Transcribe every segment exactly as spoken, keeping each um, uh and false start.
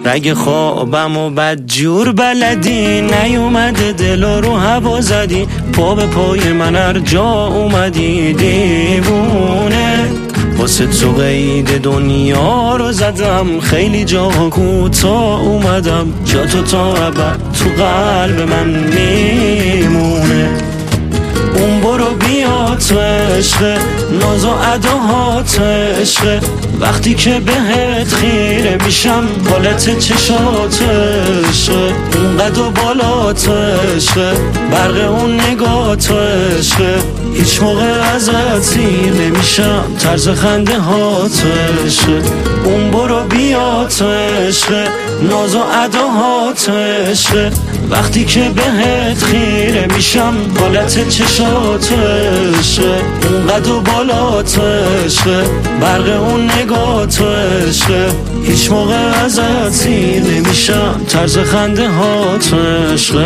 رگ خوابم و بدجور بلدی، نیومده دل رو هوا زدی، پا به پای من هر جا اومدی دیوونه. واسه تو قید دنیا رو زدم، خیلی جا کوتا اومدم، جا تو تا ابد تو قلب من میمونه. اون برو بیا تو عشق، ناز و اداها تو عشق، وقتی که بهت خیره میشم حالت چشات عشق، اون قد و بالا تو عشق، برق اون نگاه تو عشق، هیچ موقع ازت سیر نمیشم طرز خنده ها تو عشق. اون برو بیا تو عشق، ناز و اداها تو عشق، وقتی که بهت خیره میشم حالت چشات عشق، اون قد و بالا تو عشق، برق اون نگاه تو عشق، هیچ موقع ازت سیر نمیشم طرز خنده ها تو عشق.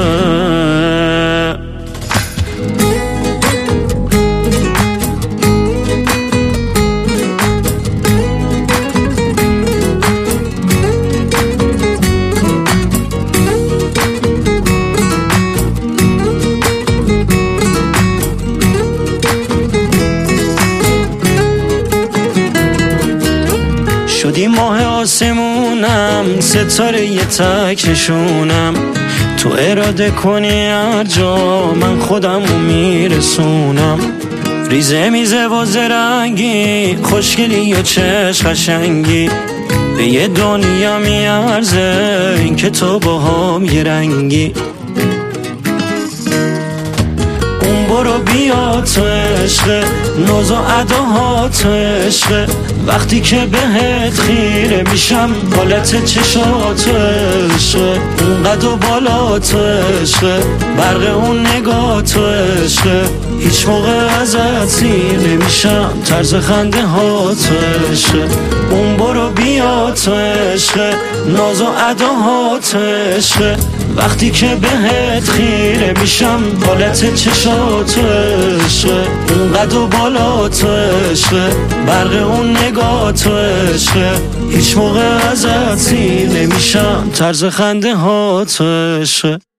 شدی ماه آسمونم، ستاره یه تک نشونم، تو اراده کنی هر جا من خودم رو میرسونم. ریزه میزه و زرنگی، خوشگلی و چشم قشنگی، به یه دنیا میارزه این که تو با هم یه رنگی. اون برو بیا تو عشق، ناز و اداها تو عشق، وقتی که بهت خیره میشم حالت چشات عشق، اون قد و بالا تو عشق، برق اون نگاه تو عشق، هیچ موقع ازت سیر نمیشم طرز خنده ها تو عشق. اون برو بیا تو عشق، ناز و اداها تو عشق، وقتی که بهت خیره میشم حالت چشات عشق، اون قد و بالا تو عشق، برق اون نگاه تو عشق، هیچ موقع ازت سیر نمیشم طرز خنده ها تو عشق.